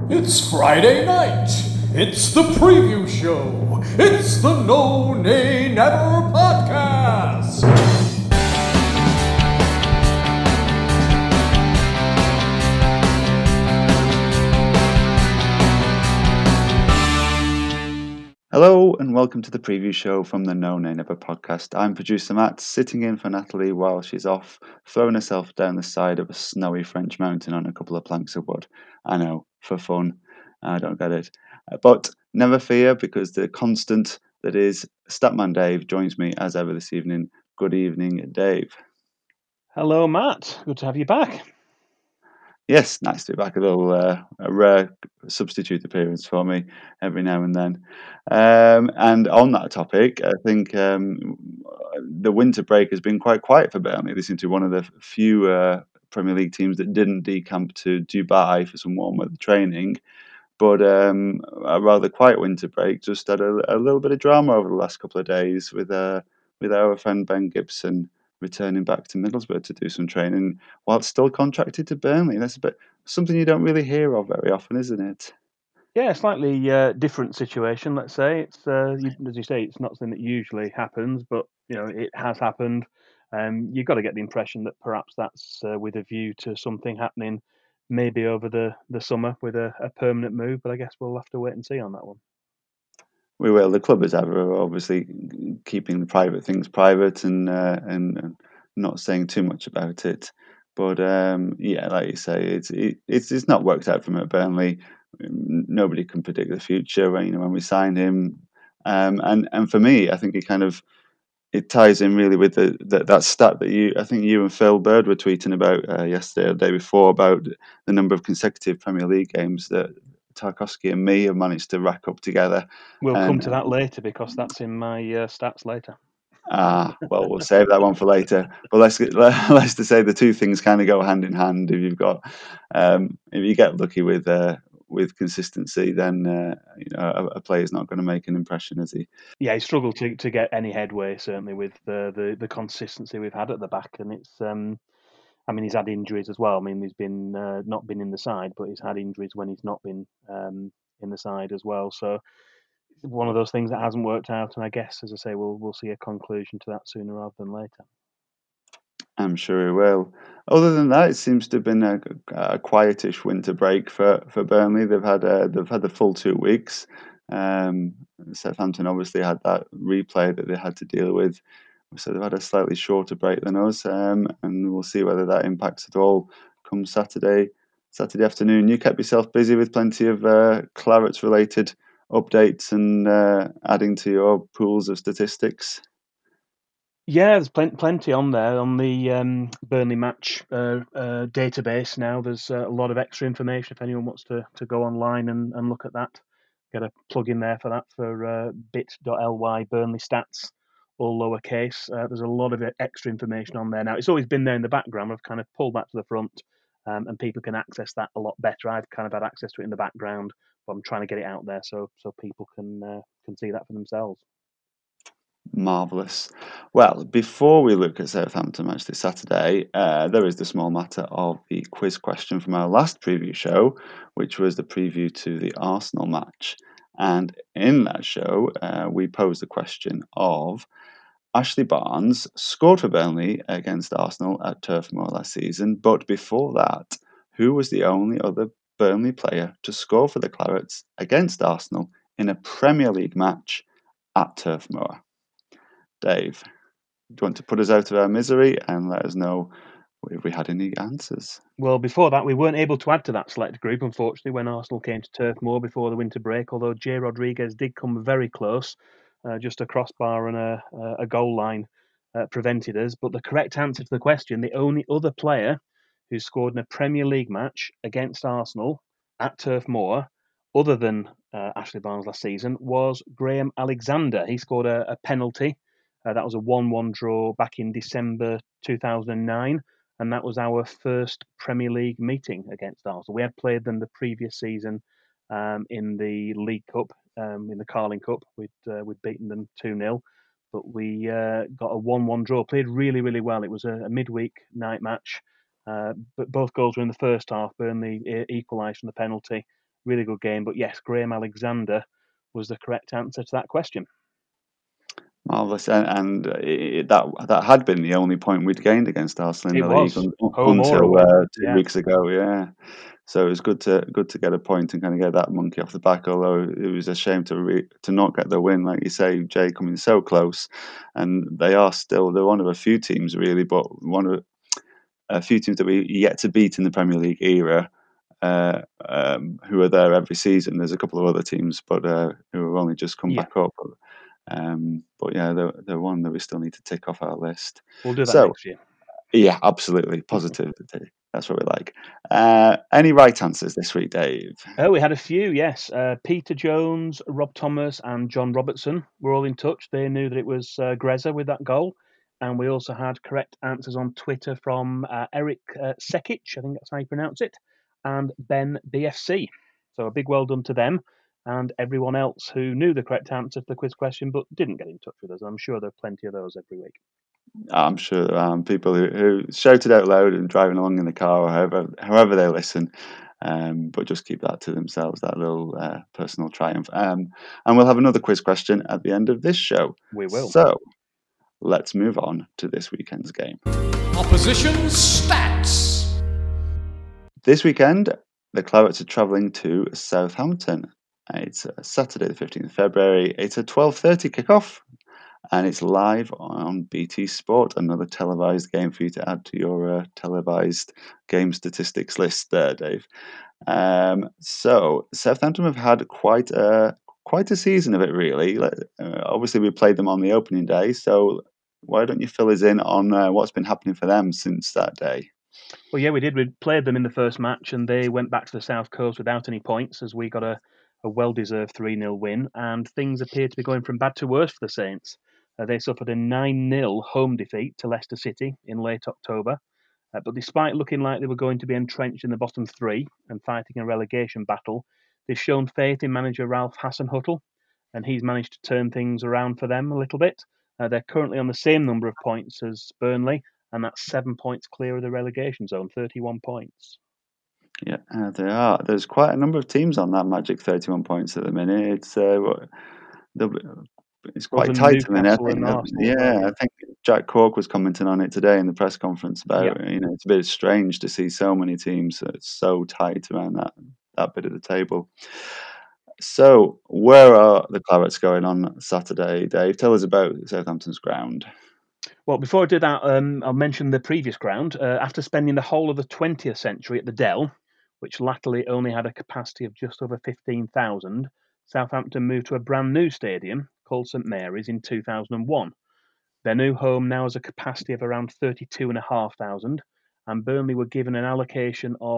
It's Friday night. It's the preview show. It's the No Nay Never podcast. Hello and welcome to the preview show from the No Nay Never podcast. I'm producer Matt, sitting in for Natalie while she's off throwing herself down the side of a snowy French mountain on a couple of planks of wood. I know, for fun. I don't get it. But never fear, because the constant that is Statman Dave joins me as ever this evening. Good evening, Dave. Hello, Matt. Good to have you back. Yes, nice to be back. A rare substitute appearance for me every now and then. And on that topic, I think the winter break has been quite quiet for Burnley. They seem to be one of the few Premier League teams that didn't decamp to Dubai for some warm weather training. But a rather quiet winter break just had a little bit of drama over the last couple of days with our friend Ben Gibson returning back to Middlesbrough to do some training while still contracted to Burnley. That's a bit something you don't really hear of very often, isn't it? Yeah, slightly different situation, let's say. It's as you say, it's not something that usually happens, but it has happened. You've got to get the impression that perhaps that's with a view to something happening, maybe over the summer with a permanent move. But I guess we'll have to wait and see on that one. We will. The club is ever obviously keeping the private things private and not saying too much about it. But yeah, like you say, it's not worked out for him at Burnley. Nobody can predict the future. When we signed him, and for me, I think it ties in really with that stat that I think you and Phil Bird were tweeting about yesterday or the day before about the number of consecutive Premier League games that Tarkowski and me have managed to rack up together. We'll come And to that later because that's in my stats later. well, we'll save that one for later. But let's just say the two things kind of go hand in hand. If you get lucky with consistency, then a player's not going to make an impression, is he? Yeah, he struggled to get any headway, certainly with the consistency we've had at the back, and it's. I mean, he's had injuries as well. I mean, he's been not been in the side, but he's had injuries when he's not been in the side as well. So one of those things that hasn't worked out, and I guess, as I say, we'll see a conclusion to that sooner rather than later. I'm sure he will. Other than that, it seems to have been a quietish winter break for Burnley. They've had the full 2 weeks. Southampton obviously had that replay that they had to deal with, so they've had a slightly shorter break than us, and we'll see whether that impacts at all come Saturday afternoon. You kept yourself busy with plenty of Clarets related updates and adding to your pools of statistics. Yeah, there's plenty on there on the Burnley match database now. There's a lot of extra information if anyone wants to go online and look at that. Get a plug in there for that for bit.ly Burnley stats, all lowercase. There's a lot of extra information on there now. It's always been there in the background. I've kind of pulled that to the front, and people can access that a lot better. I've kind of had access to it in the background, but I'm trying to get it out there so people can see that for themselves. Marvellous. Well, before we look at Southampton match this Saturday, there is the small matter of the quiz question from our last preview show, which was the preview to the Arsenal match. And in that show, we posed the question of Ashley Barnes scored for Burnley against Arsenal at Turf Moor last season, but before that, who was the only other Burnley player to score for the Clarets against Arsenal in a Premier League match at Turf Moor? Dave, do you want to put us out of our misery and let us know if we had any answers? Well, before that, we weren't able to add to that select group, unfortunately, when Arsenal came to Turf Moor before the winter break, although Jay Rodriguez did come very close. Just a crossbar and a goal line prevented us. But the correct answer to the question, the only other player who scored in a Premier League match against Arsenal at Turf Moor, other than Ashley Barnes last season, was Graham Alexander. He scored a penalty. That was a 1-1 draw back in December 2009. And that was our first Premier League meeting against Arsenal. We had played them the previous season in the League Cup, in the Carling Cup. We'd beaten them 2-0, but we got a 1-1 draw. Played really, really well. It was a midweek night match, but both goals were in the first half. Burnley equalised from the penalty, Really good game. But yes, Graham Alexander was the correct answer to that question. Marvellous, and that had been the only point we'd gained against Arsenal in It the league was. Home or until away. 2 Yeah. weeks ago. Yeah, so it was good to get a point and kind of get that monkey off the back. Although it was a shame to not get the win, like you say, Jay, coming so close, and they're one of a few teams really, but one of a few teams that we yet to beat in the Premier League era. Who are there every season? There's a couple of other teams, but who have only just come back up. But yeah, they're one that we still need to tick off our list. We'll do that So, next year. yeah, absolutely. Positivity. That's what we like. Any right answers this week, Dave? Oh, we had a few, yes. Peter Jones, Rob Thomas, and John Robertson were all in touch. They knew that it was Greza with that goal. And we also had correct answers on Twitter from Eric Sekic, I think that's how you pronounce it, and Ben BFC. So a big well done to them and everyone else who knew the correct answer to the quiz question but didn't get in touch with us. I'm sure there are plenty of those every week. I'm sure there are people who shouted out loud and driving along in the car or however they listen. But just keep that to themselves, that little personal triumph. And we'll have another quiz question at the end of this show. We will. So let's move on to this weekend's game. Opposition stats. This weekend, the Clarets are travelling to Southampton. It's Saturday the 15th of February. It's a 12:30 kickoff. And it's live on BT Sport, another televised game for you to add to your televised game statistics list there, Dave. So Southampton have had quite a season of it, really. Obviously, we played them on the opening day, so why don't you fill us in on what's been happening for them since that day? Well, yeah, we did. We played them in the first match, and they went back to the South Coast without any points, as we got a well-deserved 3-0 win, and things appear to be going from bad to worse for the Saints. They suffered a 9-0 home defeat to Leicester City in late October, but despite looking like they were going to be entrenched in the bottom three and fighting a relegation battle, they've shown faith in manager Ralph Hasenhüttl, and he's managed to turn things around for them a little bit. They're currently on the same number of points as Burnley, and that's 7 points clear of the relegation zone, 31 points. Yeah, they are. There's quite a number of teams on that magic 31 points at the minute. It's quite tight at the minute. I think Jack Cork was commenting on it today in the press conference about it's a bit strange to see so many teams so tight around that bit of the table. So, where are the Clarets going on Saturday, Dave? Tell us about Southampton's ground. Well, before I do that, I'll mention the previous ground. After spending the whole of the 20th century at the Dell, which latterly only had a capacity of just over 15,000, Southampton moved to a brand new stadium called St Mary's in 2001. Their new home now has a capacity of around 32,500, and Burnley were given an allocation of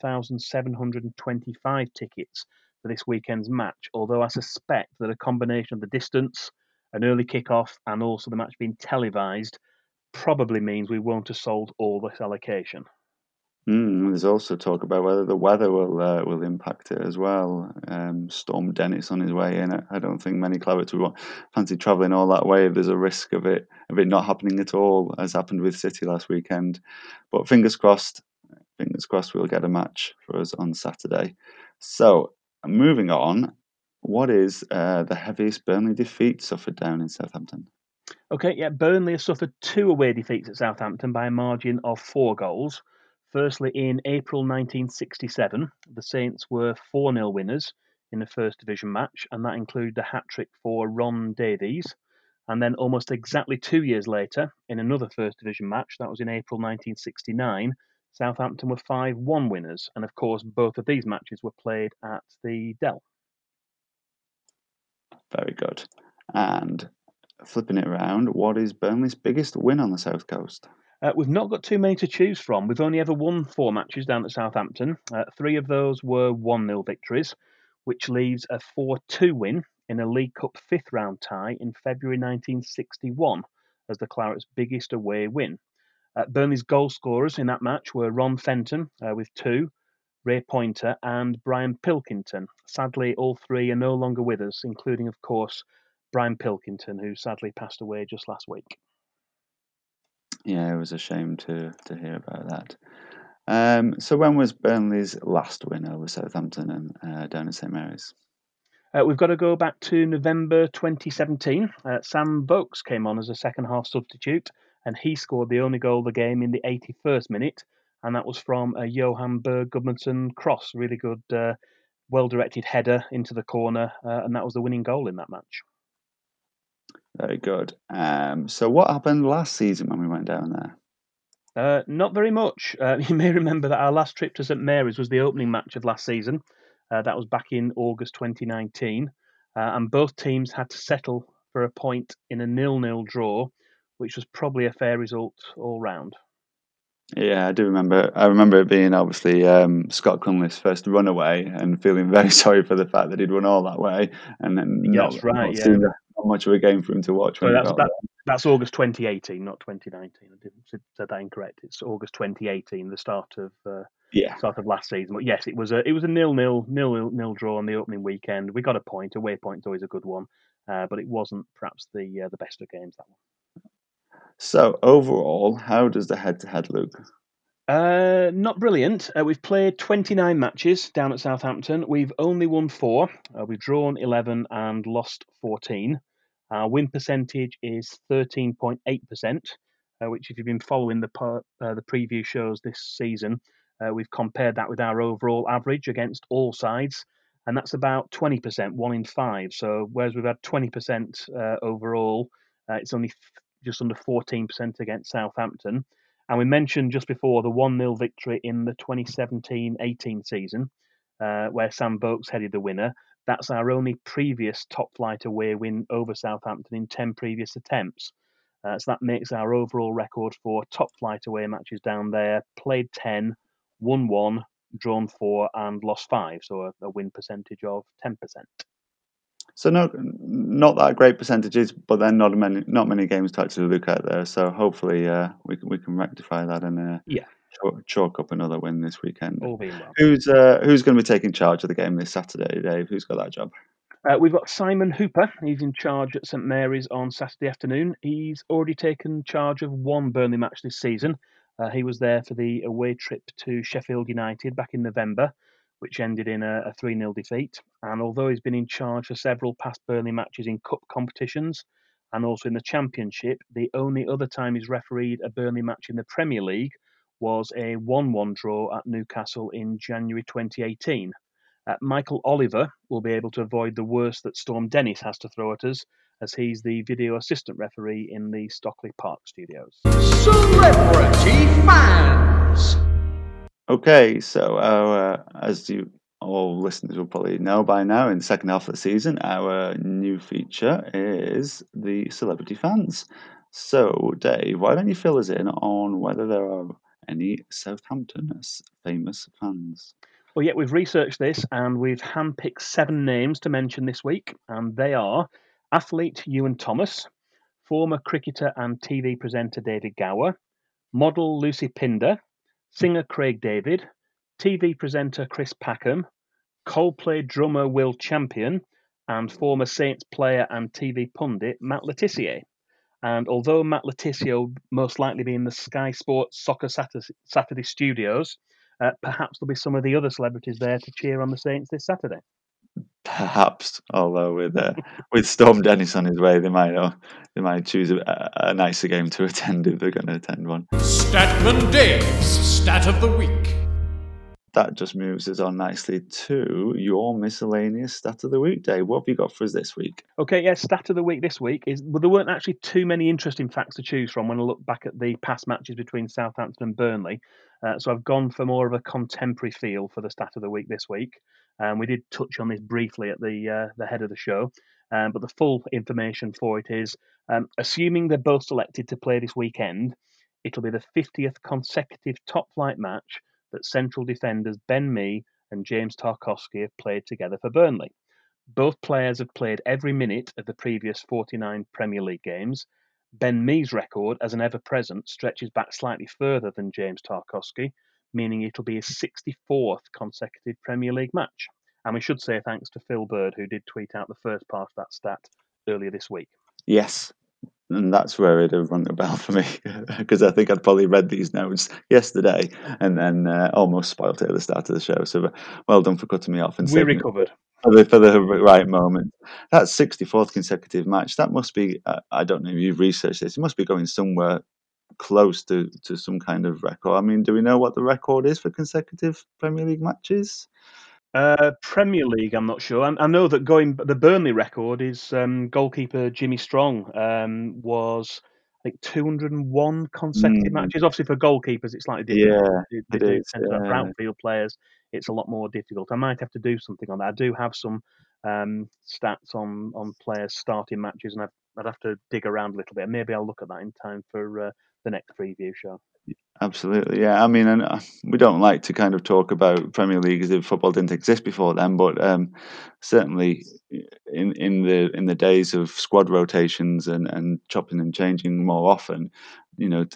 1,725 tickets for this weekend's match, although I suspect that a combination of the distance, an early kick-off, and also the match being televised probably means we won't have sold all this allocation. There's also talk about whether the weather will impact it as well. Storm Dennis on his way in. I don't think many Clarets would fancy travelling all that way if there's a risk of it not happening at all, as happened with City last weekend. But fingers crossed we'll get a match for us on Saturday. So, moving on, what is the heaviest Burnley defeat suffered down in Southampton? Okay, yeah, Burnley has suffered 2 away defeats at Southampton by a margin of 4 goals. Firstly, in April 1967, the Saints were 4-0 winners in the First Division match, and that included a hat-trick for Ron Davies. And then almost exactly 2 years later, in another First Division match, that was in April 1969, Southampton were 5-1 winners. And of course, both of these matches were played at the Dell. Very good. And flipping it around, what is Burnley's biggest win on the South Coast? We've not got too many to choose from. We've only ever won 4 matches down at Southampton. 3 of those were 1-0 victories, which leaves a 4-2 win in a League Cup 5th round tie in February 1961 as the Clarets' biggest away win. Burnley's goal scorers in that match were Ron Fenton with 2, Ray Pointer and Brian Pilkington. Sadly, all 3 are no longer with us, including, of course, Brian Pilkington, who sadly passed away just last week. Yeah, it was a shame to hear about that. So when was Burnley's last win over Southampton and down at St Mary's? We've got to go back to November 2017. Sam Vokes came on as a second-half substitute, and he scored the only goal of the game in the 81st minute, and that was from a Johan Berg Gudmundsson cross. Really good, well-directed header into the corner, and that was the winning goal in that match. Very good. So what happened last season when we went down there? Not very much. You may remember that our last trip to St Mary's was the opening match of last season. That was back in August 2019. And both teams had to settle for a point in a 0-0 draw, which was probably a fair result all round. Yeah, I do remember. I remember it being obviously Scott Cunliffe's first runaway, and feeling very sorry for the fact that he'd run all that way, and then not seeing not much of a game for him to watch when he got there. That's August 2018, not 2019. I didn't said that incorrect. It's August 2018, the start of last season. But yes, it was a 0-0 draw on the opening weekend. We got a point. Away point's always a good one, but it wasn't perhaps the best of games, that one. So overall, how does the head-to-head look? Not brilliant. We've played 29 matches down at Southampton. We've only won 4. We've drawn 11 and lost 14. Our win percentage is 13.8%, which, if you've been following the preview shows this season, we've compared that with our overall average against all sides, and that's about 20%, 1 in 5. So whereas we've had 20% overall, it's only just under 14% against Southampton. And we mentioned just before the 1-0 victory in the 2017-18 season, where Sam Vokes headed the winner. That's our only previous top-flight away win over Southampton in 10 previous attempts. So that makes our overall record for top-flight away matches down there: played 10, won 1, drawn 4, and lost 5. So a win percentage of 10%. So not that great percentages, but then not many games to actually look at there. So hopefully we can rectify that and chalk up another win this weekend. All being well. Who's going to be taking charge of the game this Saturday, Dave? Who's got that job? We've got Simon Hooper. He's in charge at St Mary's on Saturday afternoon. He's already taken charge of one Burnley match this season. He was there for the away trip to Sheffield United back in November, which ended in a 3-0 defeat. And although he's been in charge for several past Burnley matches in cup competitions and also in the Championship, the only other time he's refereed a Burnley match in the Premier League was a 1-1 draw at Newcastle in January 2018. Michael Oliver will be able to avoid the worst that Storm Dennis has to throw at us, as he's the video assistant referee in the Stockley Park studios. Celebrity fans! Okay, so as you all listeners will probably know by now, in the second half of the season, our new feature is the celebrity fans. So, Dave, why don't you fill us in on whether there are any Southampton famous fans? Well, yeah, we've researched this and we've handpicked 7 names to mention this week, and they are athlete Ewan Thomas, former cricketer and TV presenter David Gower, model Lucy Pinder, singer Craig David, TV presenter Chris Packham, Coldplay drummer Will Champion, and former Saints player and TV pundit Matt Le Tissier. And although Matt Le Tissier will most likely be in the Sky Sports Soccer Saturday studios, perhaps there'll be some of the other celebrities there to cheer on the Saints this Saturday. Perhaps, although with Storm Dennis on his way, they might choose a nicer game to attend if they're going to attend one. Statman Dave's Stat of the Week. That just moves us on nicely to your miscellaneous Stat of the Week, Dave. What have you got for us this week? Okay, yeah, Stat of the Week this week is, well, there weren't actually too many interesting facts to choose from when I look back at the past matches between Southampton and Burnley. So I've gone for more of a contemporary feel for the Stat of the Week this week. We did touch on this briefly at the head of the show, but the full information for it is, assuming they're both selected to play this weekend, it'll be the 50th consecutive top-flight match that central defenders Ben Mee and James Tarkowski have played together for Burnley. Both players have played every minute of the previous 49 Premier League games. Ben Mee's record as an ever-present stretches back slightly further than James Tarkowski, meaning it'll be his 64th consecutive Premier League match. And we should say thanks to Phil Bird, who did tweet out the first part of that stat earlier this week. Yes, And that's where it'd have rung a bell for me, because I think I'd probably read these notes yesterday and then almost spoilt it at the start of the show. So well done for cutting me off and We saving it recovered. for the right moment. That 64th consecutive match, that must be, I don't know if you've researched this, it must be going somewhere close to some kind of record. I mean, do we know what the record is for consecutive Premier League matches? Premier League, I'm not sure. I know that the Burnley record is goalkeeper Jimmy Strong was, I think, 201 consecutive Mm, matches. Obviously, for goalkeepers, it's slightly different. yeah, They it do is. tend to, for outfield players, it's a lot more difficult. I might have to do something on that. I do have some stats on players starting matches, and I'd have to dig around a little bit. Maybe I'll look at that in time for the next preview show. Absolutely, yeah. I mean, and we don't like to kind of talk about Premier League as if football didn't exist before then, but certainly in the days of squad rotations and chopping and changing more often, you know,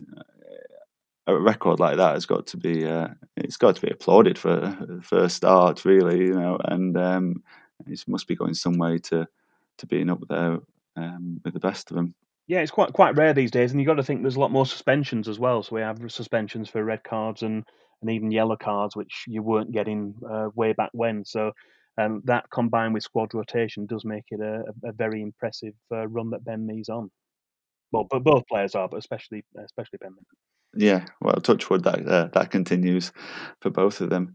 a record like that has got to be it's got to be applauded for a start, really, and it must be going some way to being up there with the best of them. Yeah, it's quite rare these days, and you've got to think there's a lot more suspensions as well. So we have suspensions for red cards and even yellow cards, which you weren't getting way back when. So that combined with squad rotation does make it a very impressive run that Ben Mee's on. Well, but both players are, but especially Ben Mee. Yeah, well, touch wood that continues for both of them.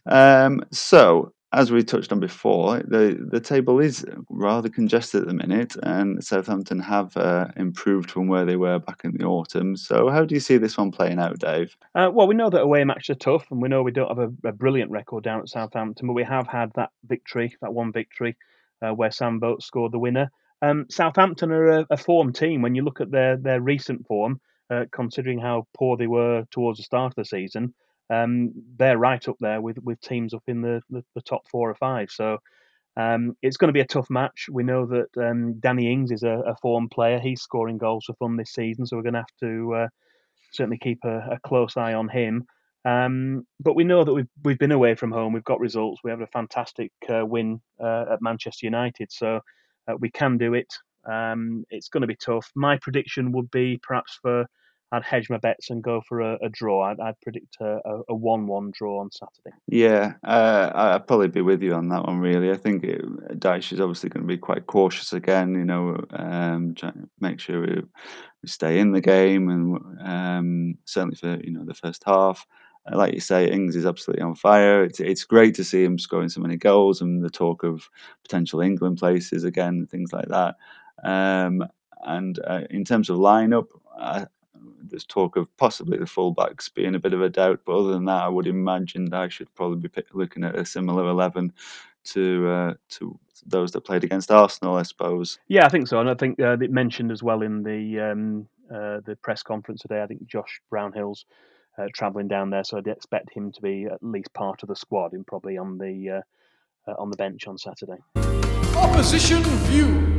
So, as we touched on before, the table is rather congested at the minute, and Southampton have improved from where they were back in the autumn. So, how do you see this one playing out, Dave? Well, we know that away matches are tough, and we know we don't have a brilliant record down at Southampton, but we have had that one victory, where Sam Boat scored the winner. Southampton are a form team. When you look at their recent form, considering how poor they were towards the start of the season, they're right up there with teams up in the top 4 or 5. So it's going to be a tough match. We know that Danny Ings is a form player. He's scoring goals for fun this season, so we're going to have to certainly keep a close eye on him. But we know that we've been away from home. We've got results. We have a fantastic win at Manchester United, so we can do it. It's going to be tough. My prediction would be perhaps I'd hedge my bets and go for a draw. I'd predict a 1-1 draw on Saturday. Yeah, I'd probably be with you on that one. Really, I think Dyche is obviously going to be quite cautious again. Trying to make sure we stay in the game, and certainly for the first half. Like you say, Ings is absolutely on fire. It's great to see him scoring so many goals, and the talk of potential England places again, things like that. And in terms of lineup, there's talk of possibly the fullbacks being a bit of a doubt, but other than that, I would imagine that I should probably be looking at a similar 11 to those that played against Arsenal, I suppose. Yeah, I think so, and I think it mentioned as well in the press conference today. I think Josh Brownhill's travelling down there, so I'd expect him to be at least part of the squad and probably on the bench on Saturday. Opposition View.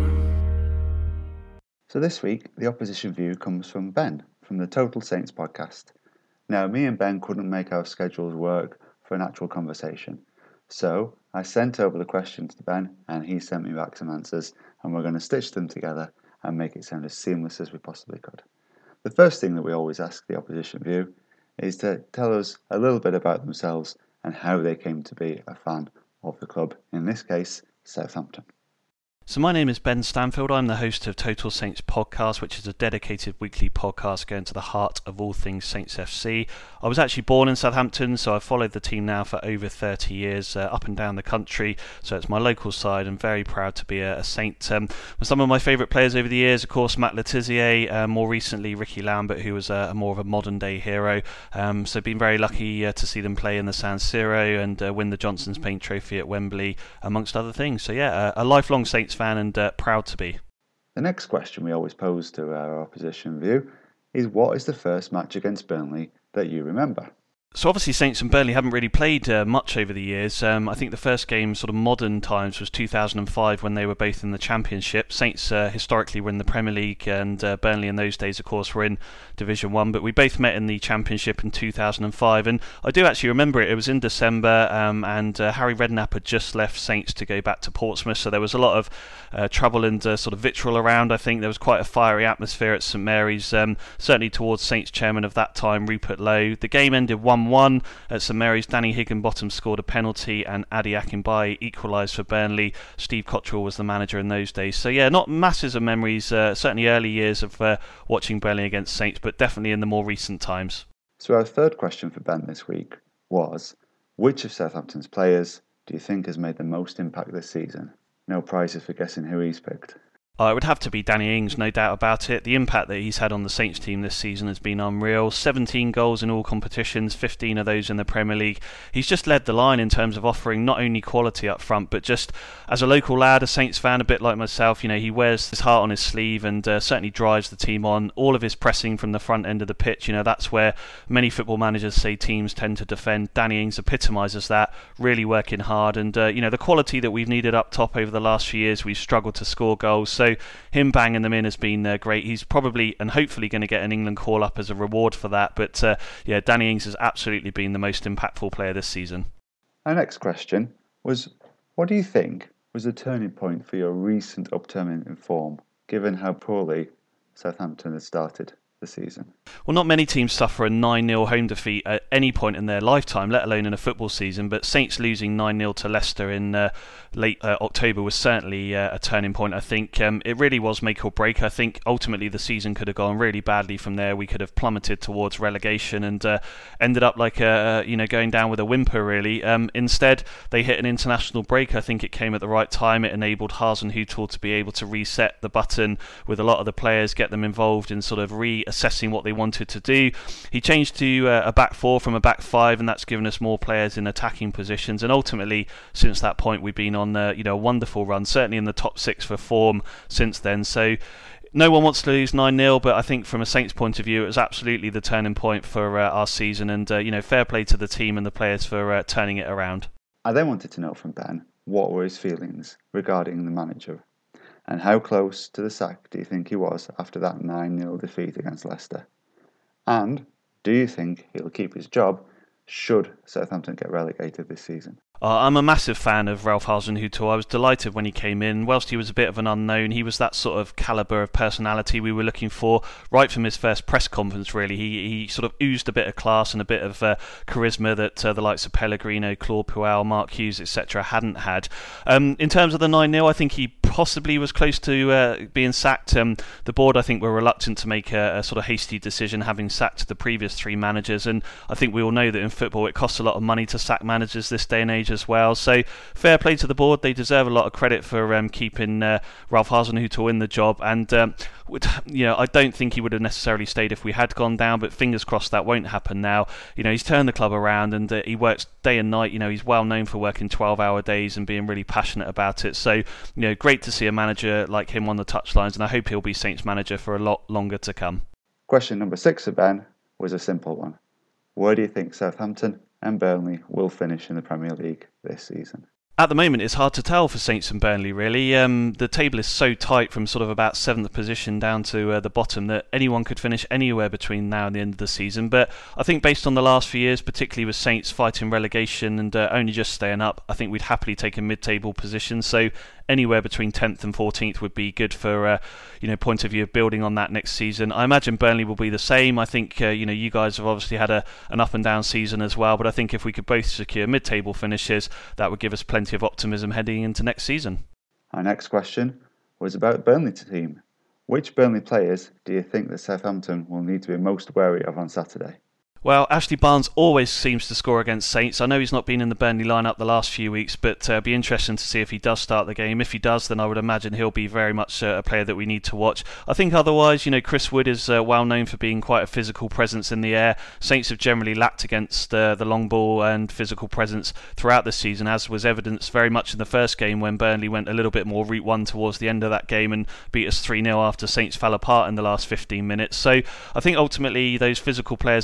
So this week, the opposition view comes from Ben, from the Total Saints podcast. Now, me and Ben couldn't make our schedules work for an actual conversation, so I sent over the questions to Ben, and he sent me back some answers, and we're going to stitch them together and make it sound as seamless as we possibly could. The first thing that we always ask the opposition view is to tell us a little bit about themselves and how they came to be a fan of the club, in this case, Southampton. So my name is Ben Stanfield. I'm the host of Total Saints Podcast, which is a dedicated weekly podcast going to the heart of all things Saints FC. I was actually born in Southampton, so I've followed the team now for over 30 years, up and down the country. So it's my local side. I'm very proud to be a Saint. Some of my favourite players over the years, of course, Matt Le Tissier, more recently Ricky Lambert, who was more of a modern day hero. So been very lucky to see them play in the San Siro and win the Johnson's Paint Trophy at Wembley, amongst other things. So yeah, a lifelong Saints fan and proud to be. The next question we always pose to our opposition view is, what is the first match against Burnley that you remember? So obviously Saints and Burnley haven't really played much over the years. I think the first game, sort of modern times, was 2005 when they were both in the Championship. Saints historically were in the Premier League, and Burnley in those days, of course, were in Division 1. But we both met in the Championship in 2005, and I do actually remember it. It was in December, and Harry Redknapp had just left Saints to go back to Portsmouth, so there was a lot of trouble and sort of vitriol around. I think there was quite a fiery atmosphere at St Mary's, certainly towards Saints chairman of that time, Rupert Lowe. The game ended 1-1 at St Mary's. Danny Higginbottom scored a penalty and Adi Akinbaye equalised for Burnley. Steve Cottrell was the manager in those days. So yeah, not masses of memories, certainly early years of watching Burnley against Saints, but definitely in the more recent times. So our third question for Ben this week was, which of Southampton's players do you think has made the most impact this season? No prizes for guessing who he's picked. It would have to be Danny Ings, no doubt about it. The impact that he's had on the Saints team this season has been unreal. 17 goals in all competitions, 15 of those in the Premier League. He's just led the line in terms of offering not only quality up front, but just as a local lad, a Saints fan, a bit like myself, he wears his heart on his sleeve and certainly drives the team on. All of his pressing from the front end of the pitch, that's where many football managers say teams tend to defend. Danny Ings epitomises that, really working hard. And, the quality that we've needed up top over the last few years, we've struggled to score goals. So him banging them in has been great. He's probably and hopefully going to get an England call-up as a reward for that. But Danny Ings has absolutely been the most impactful player this season. Our next question was, what do you think was the turning point for your recent upturn in form, given how poorly Southampton had started the season? Well, not many teams suffer a 9-0 home defeat at any point in their lifetime, let alone in a football season, but Saints losing 9-0 to Leicester in late October was certainly a turning point. I think it really was make or break. I think ultimately the season could have gone really badly from there. We could have plummeted towards relegation and ended up like going down with a whimper, really. Instead, they hit an international break. I think it came at the right time. It enabled Hasenhüttl to be able to reset the button with a lot of the players, get them involved in sort of reassessing what they wanted to do. He changed to a back four from a back five, and that's given us more players in attacking positions. And ultimately, since that point, we've been on a wonderful run, certainly in the top six for form since then. So no one wants to lose 9-0, but I think from a Saints point of view, it was absolutely the turning point for our season. And fair play to the team and the players for turning it around. I then wanted to know from Ben, what were his feelings regarding the manager? And how close to the sack do you think he was after that 9-0 defeat against Leicester? And do you think he'll keep his job should Southampton get relegated this season? I'm a massive fan of Ralph Hasenhüttl. I was delighted when he came in. Whilst he was a bit of an unknown, he was that sort of calibre of personality we were looking for right from his first press conference, really. He sort of oozed a bit of class and a bit of charisma that the likes of Pellegrino, Claude Puel, Mark Hughes, etc. hadn't had. In terms of the 9-0, I think he possibly was close to being sacked. The board, I think, were reluctant to make a sort of hasty decision, having sacked the previous three managers. And I think we all know that in football it costs a lot of money to sack managers this day and age as well. So fair play to the board. They deserve a lot of credit for keeping Ralph Hasenhüttl in the job. And I don't think he would have necessarily stayed if we had gone down, but fingers crossed that won't happen now. He's turned the club around and he works day and night. He's well known for working 12-hour days and being really passionate about it. So great to see a manager like him on the touchlines, and I hope he'll be Saints manager for a lot longer to come. Question number 6 for Ben was a simple one. Where do you think Southampton and Burnley will finish in the Premier League this season? At the moment, it's hard to tell for Saints and Burnley, really. The table is so tight from sort of about 7th position down to the bottom that anyone could finish anywhere between now and the end of the season. But I think based on the last few years, particularly with Saints fighting relegation and only just staying up, I think we'd happily take a mid-table position. So anywhere between 10th and 14th would be good for point of view of building on that next season. I imagine Burnley will be the same. I think you guys have obviously had an up and down season as well, but I think if we could both secure mid-table finishes, that would give us plenty of optimism heading into next season. Our next question was about Burnley team. Which Burnley players do you think that Southampton will need to be most wary of on Saturday? Well, Ashley Barnes always seems to score against Saints. I know he's not been in the Burnley lineup the last few weeks, but it'll be interesting to see if he does start the game. If he does, then I would imagine he'll be very much a player that we need to watch. I think otherwise, Chris Wood is well known for being quite a physical presence in the air. Saints have generally lacked against the long ball and physical presence throughout the season, as was evidenced very much in the first game when Burnley went a little bit more route one towards the end of that game and beat us 3-0 after Saints fell apart in the last 15 minutes. So I think ultimately those physical players up front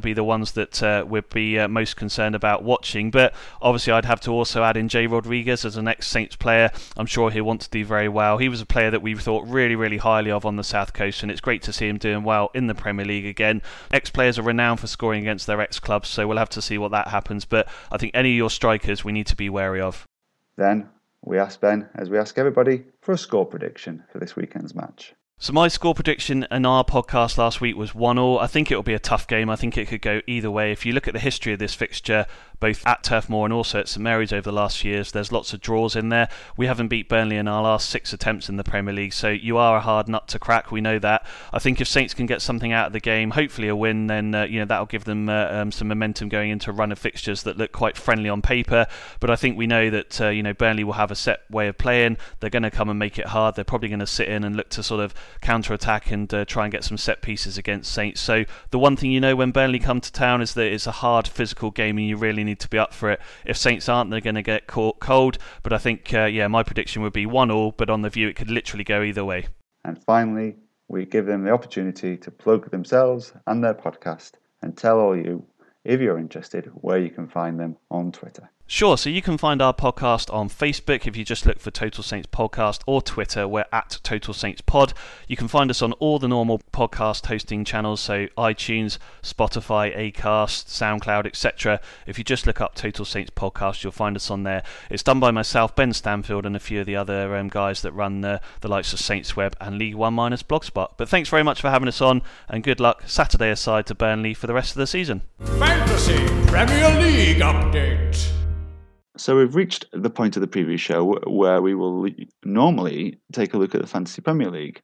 to be the ones that would be most concerned about watching. But obviously I'd have to also add in Jay Rodriguez as an ex-Saints player. I'm sure he'll want to do very well. He was a player that we thought really, really highly of on the South Coast, and it's great to see him doing well in the Premier League again. Ex-players are renowned for scoring against their ex-clubs, so we'll have to see what that happens. But I think any of your strikers we need to be wary of. Then we ask Ben, as we ask everybody, for a score prediction for this weekend's match. So my score prediction in our podcast last week was 1-1. I think it will be a tough game. I think it could go either way. If you look at the history of this fixture, both at Turf Moor and also at St Mary's over the last few years, there's lots of draws in there. We haven't beat Burnley in our last 6 attempts in the Premier League, so you are a hard nut to crack. We know that. I think if Saints can get something out of the game, hopefully a win, then that'll give them some momentum going into a run of fixtures that look quite friendly on paper. But I think we know that Burnley will have a set way of playing. They're going to come and make it hard. They're probably going to sit in and look to sort of counter-attack and try and get some set pieces against Saints. So the one thing when Burnley come to town is that it's a hard physical game and you really need to be up for it. If Saints aren't, they're going to get caught cold. But I think, my prediction would be 1-1, but on the view it could literally go either way. And finally, we give them the opportunity to plug themselves and their podcast and tell all you, if you're interested, where you can find them on Twitter. Sure, so you can find our podcast on Facebook if you just look for Total Saints Podcast, or Twitter, we're at Total Saints Pod. You can find us on all the normal podcast hosting channels, so iTunes, Spotify, Acast, SoundCloud, etc. If you just look up Total Saints Podcast, you'll find us on there. It's done by myself, Ben Stanfield, and a few of the other guys that run the likes of Saints Web and League One minus Blogspot. But thanks very much for having us on, and good luck Saturday aside to Burnley for the rest of the season. Fantasy Premier League update. So we've reached the point of the preview show where we will normally take a look at the Fantasy Premier League.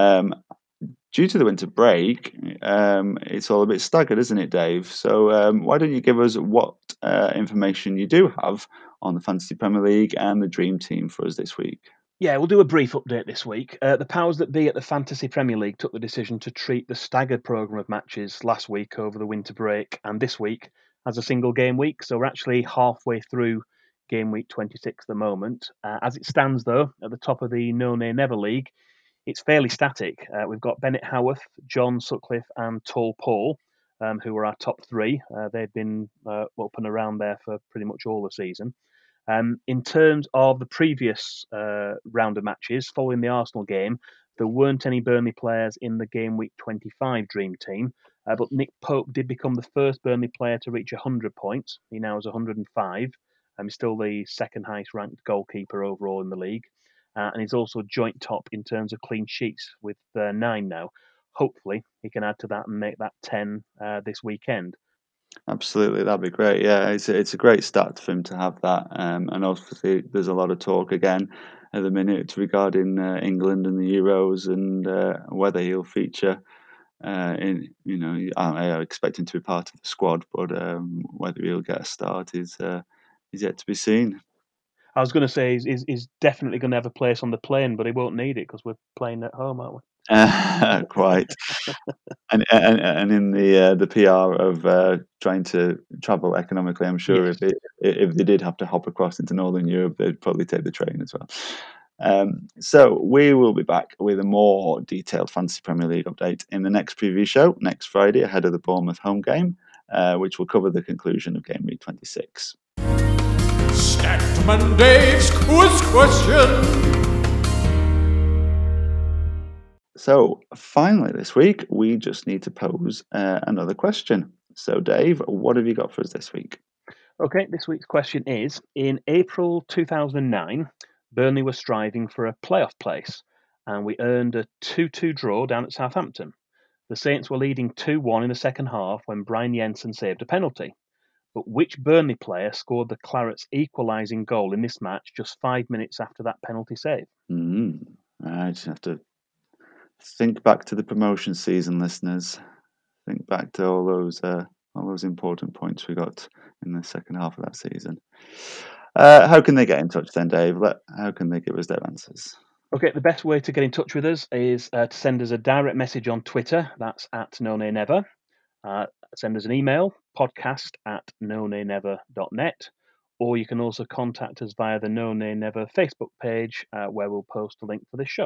Due to the winter break, it's all a bit staggered, isn't it, Dave? So why don't you give us what information you do have on the Fantasy Premier League and the Dream Team for us this week? Yeah, we'll do a brief update this week. The powers that be at the Fantasy Premier League took the decision to treat the staggered programme of matches last week over the winter break and this week as a single game week. So we're actually halfway through game week 26 at the moment. As it stands, though, at the top of the No Nay Never League, it's fairly static. We've got Bennett Howarth, John Sutcliffe and Tall Paul, who are our top three. They've been up and around there for pretty much all the season. In terms of the previous round of matches, following the Arsenal game, there weren't any Burnley players in the game week 25 Dream Team, but Nick Pope did become the first Burnley player to reach 100 points. He now has 105. He's still the second highest ranked goalkeeper overall in the league. And he's also joint top in terms of clean sheets with 9 now. Hopefully, he can add to that and make that 10 this weekend. Absolutely, that'd be great. Yeah, it's a great stat for him to have that. And obviously, there's a lot of talk again at the minute regarding England and the Euros and whether he'll feature. I expect him to be part of the squad, but whether he'll get a start is yet to be seen. I was going to say he's definitely going to have a place on the plane, but he won't need it because we're playing at home, aren't we? Quite. and in the PR of trying to travel economically, I'm sure yes. if they did have to hop across into Northern Europe, they'd probably take the train as well. So we will be back with a more detailed Fantasy Premier League update in the next preview show next Friday ahead of the Bournemouth home game, which will cover the conclusion of game week 26. Statman Dave's quiz question. So finally this week, we just need to pose another question. So Dave, what have you got for us this week? Okay, this week's question is, in April 2009, Burnley were striving for a playoff place, and we earned a 2-2 draw down at Southampton. The Saints were leading 2-1 in the second half when Brian Jensen saved a penalty. But which Burnley player scored the Clarets' equalising goal in this match just 5 minutes after that penalty save? I just have to think back to the promotion season, listeners. Think back to all those important points we got in the second half of that season. How can they get in touch then, Dave? How can they give us their answers? Okay, the best way to get in touch with us is to send us a direct message on Twitter. That's at NoNayNever. Send us an email, podcast@nonaynever.net, or you can also contact us via the No Nay Never Facebook page, where we'll post a link for this show.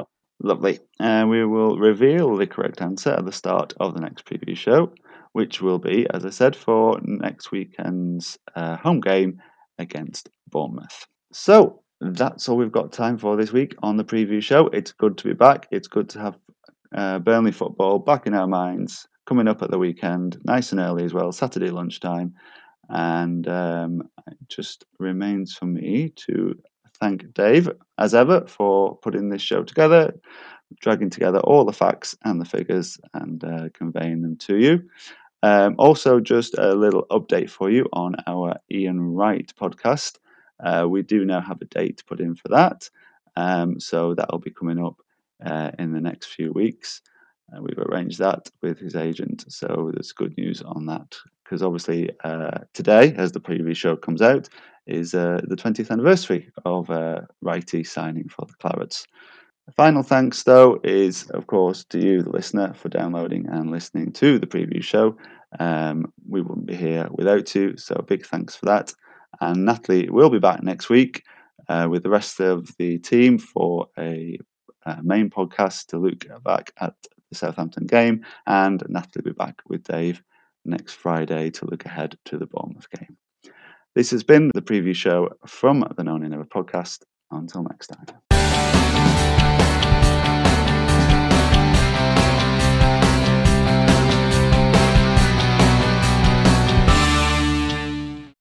Lovely. We will reveal the correct answer at the start of the next preview show, which will be, as I said, for next weekend's home game against Bournemouth. So that's all we've got time for this week on the preview show. It's good to be back. It's good to have Burnley football back in our minds, coming up at the weekend, nice and early as well, Saturday lunchtime. And it just remains for me to thank Dave, as ever, for putting this show together, dragging together all the facts and the figures and conveying them to you. Also, just a little update for you on our Ian Wright podcast. We do now have a date put in for that. So that'll be coming up in the next few weeks. We've arranged that with his agent. So there's good news on that. Because obviously today, as the preview show comes out, is the 20th anniversary of Wrighty signing for the Clarets. The final thanks, though, is, of course, to you, the listener, for downloading and listening to the preview show. We wouldn't be here without you, so big thanks for that. And Natalie will be back next week with the rest of the team for a main podcast to look back at the Southampton game, and Natalie will be back with Dave next Friday to look ahead to the Bournemouth game. This has been the preview show from the No Nay Never podcast. Until next time.